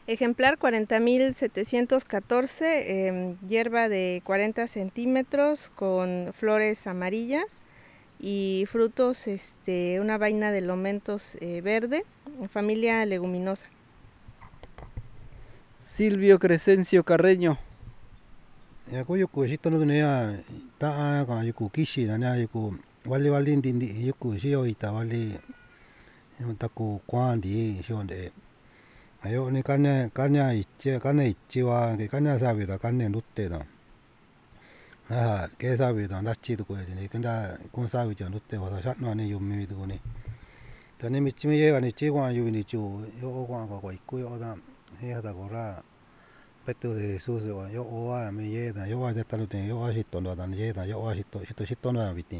Ejemplar 40.714, hierba de 40 centímetros con flores amarillas y frutos, una vaina de lomentos verde, familia leguminosa. Silvio Crescencio Carreño. Ya ko yuku sito no ya ta ka yuku kishi na ya yuku wali wali ndi yuku shio ita wali taku kwandi shio de ayo ni kanya ichi wa ke kanya sabi da kanya nutte da ke sabi da nachi to ko ni kanda kun sabi jo nutte wa shat no ne yummi do ni ta ni michi ye ga ni chi wa yu ni chu yo kwa ko iku yo da he da ko ra Petto de Jesús yo oa me yeda yo wa jetta no te yo wa shito no dan yeda yo wa shito no viti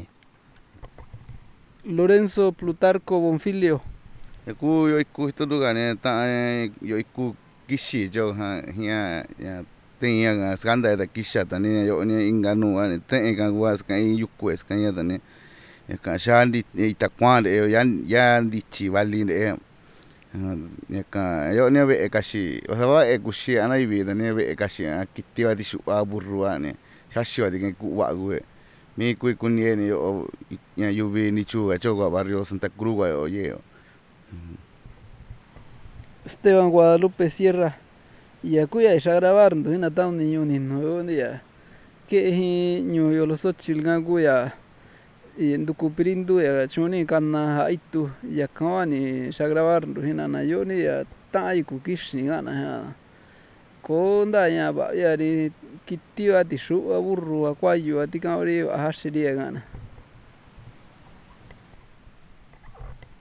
Lorenzo Plutarco Bonfilio. Yaku yo iku hito do gane ta yo iku kishi jo ha hia ya tenha ga skanda da kisha tani yo ni inganu ane te ga was kan yuku es kan ya tani ka shandi itakwande ya dichi vali de yo ne be kashi o sa va kushi ana vida ne be kashi kitti va di su aburruane shashi va di ku wa gue mi ku ni yo ya yuvi ni chu ga choga barrio Santa Cruz ga oye. Esteban Guadalupe Sierra. Y acuya ya grabando en ataun ni yuni no día que niño yo los ochilga guya y en ducupirindu ya chuni kana haitu ya kawani ya grabando en anayoni ya tai kukishi gana ya konda ya ba ya ri kitti va ti shu burru akwayo ati kabri a hashiria gana.